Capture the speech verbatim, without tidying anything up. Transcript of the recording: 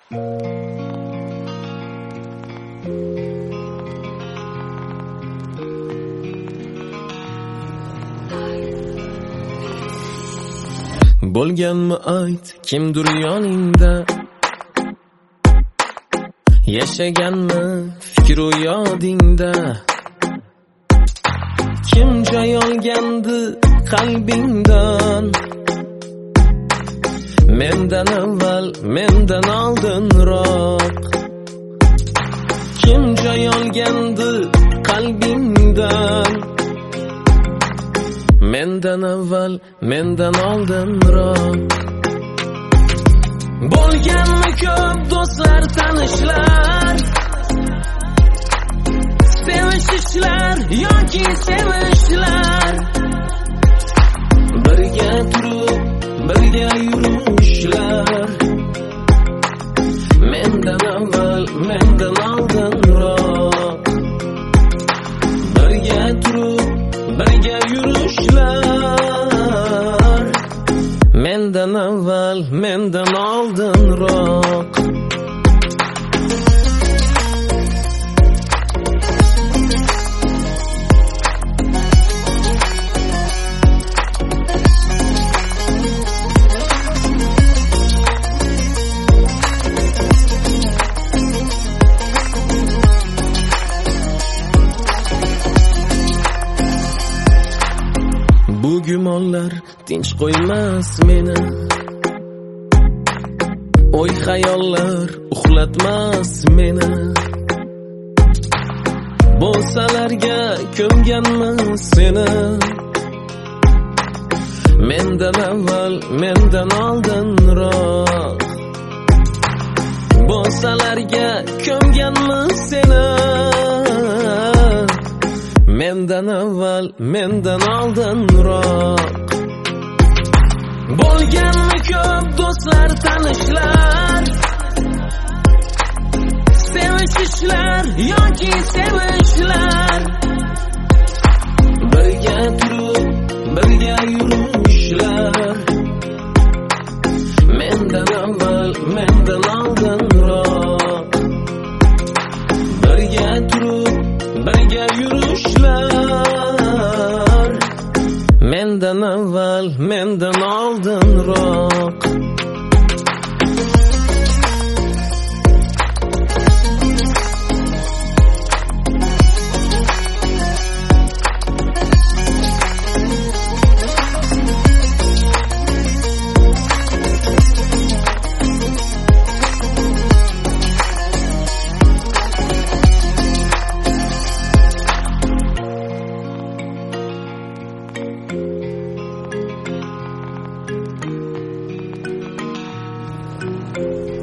Bo'lganmi ayt kimdir yoningda, yashaganmi fikru yodingda, kim joy olgandi qalbingdan, mendan avval mendan oldinroq, kim joy olgandi qalbingdan, mendan avval mendan oldinroq. Bo'lganmi ko'p do'stlar, tanishlar, sevishishlar yoki sevishlar, birga turib birga yurishlar, mendan avval mendan oldinroq, birga turib birga yurishlar, mendan avval mendan oldinroq. Bu gumonlar tinch qo'ymas meni, o'y xayollar uxlatmas meni, bo'salarga ko'mganmi seni, mendan avval mendan oldinroq, bo'salarga ko'mganmi seni, mendan avval mendan oldinroq. Bo'lganmi ko'p do'stlar, tanishlar, sevishishlar yoki sevishlar, birga turib birga yurishlar, mendan avval mendan oldinroq, birga turib birga yurishlar, mendan avval mendan oldinroq. Thank you.